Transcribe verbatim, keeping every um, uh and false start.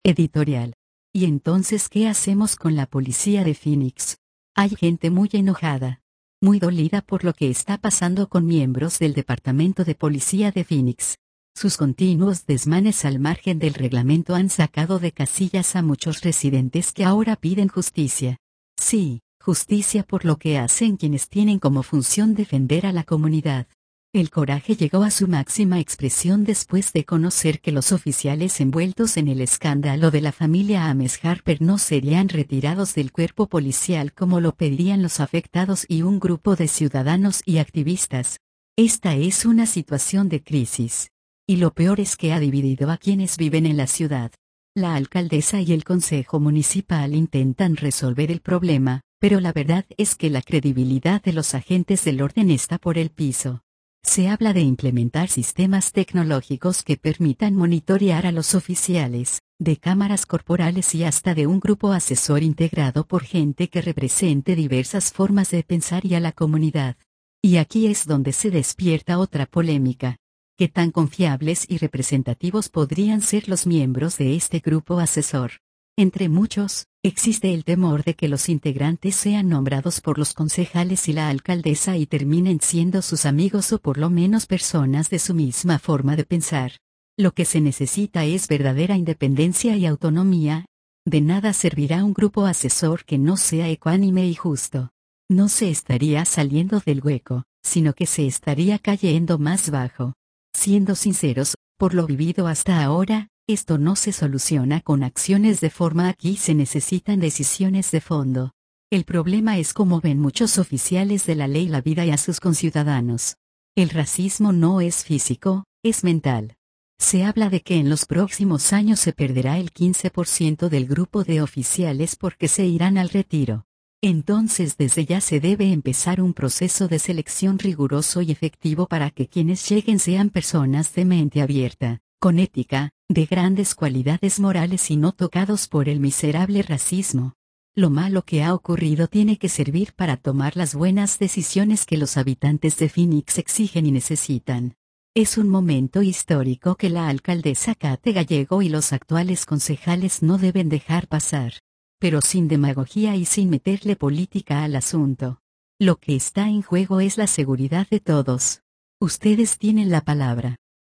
Editorial. ¿Y entonces qué hacemos con la policía de Phoenix? Hay gente muy enojada, muy dolida por lo que está pasando con miembros del Departamento de Policía de Phoenix. Sus continuos desmanes al margen del reglamento han sacado de casillas a muchos residentes que ahora piden justicia. Sí, justicia por lo que hacen quienes tienen como función defender a la comunidad. El coraje llegó a su máxima expresión después de conocer que los oficiales envueltos en el escándalo de la familia Ames Harper no serían retirados del cuerpo policial como lo pedían los afectados y un grupo de ciudadanos y activistas. Esta es una situación de crisis. Y lo peor es que ha dividido a quienes viven en la ciudad. La alcaldesa y el consejo municipal intentan resolver el problema, pero la verdad es que la credibilidad de los agentes del orden está por el piso. Se habla de implementar sistemas tecnológicos que permitan monitorear a los oficiales, de cámaras corporales y hasta de un grupo asesor integrado por gente que represente diversas formas de pensar y a la comunidad. Y aquí es donde se despierta otra polémica. ¿Qué tan confiables y representativos podrían ser los miembros de este grupo asesor? Entre muchos, existe el temor de que los integrantes sean nombrados por los concejales y la alcaldesa y terminen siendo sus amigos o por lo menos personas de su misma forma de pensar. Lo que se necesita es verdadera independencia y autonomía. De nada servirá un grupo asesor que no sea ecuánime y justo. No se estaría saliendo del hueco, sino que se estaría cayendo más bajo. Siendo sinceros, por lo vivido hasta ahora, esto no se soluciona con acciones de forma, aquí se necesitan decisiones de fondo. El problema es cómo ven muchos oficiales de la ley la vida y a sus conciudadanos. El racismo no es físico, es mental. Se habla de que en los próximos años se perderá el quince por ciento del grupo de oficiales porque se irán al retiro. Entonces desde ya se debe empezar un proceso de selección riguroso y efectivo para que quienes lleguen sean personas de mente abierta, con ética, de grandes cualidades morales y no tocados por el miserable racismo. Lo malo que ha ocurrido tiene que servir para tomar las buenas decisiones que los habitantes de Phoenix exigen y necesitan. Es un momento histórico que la alcaldesa Kate Gallego y los actuales concejales no deben dejar pasar. Pero sin demagogia y sin meterle política al asunto. Lo que está en juego es la seguridad de todos. Ustedes tienen la palabra.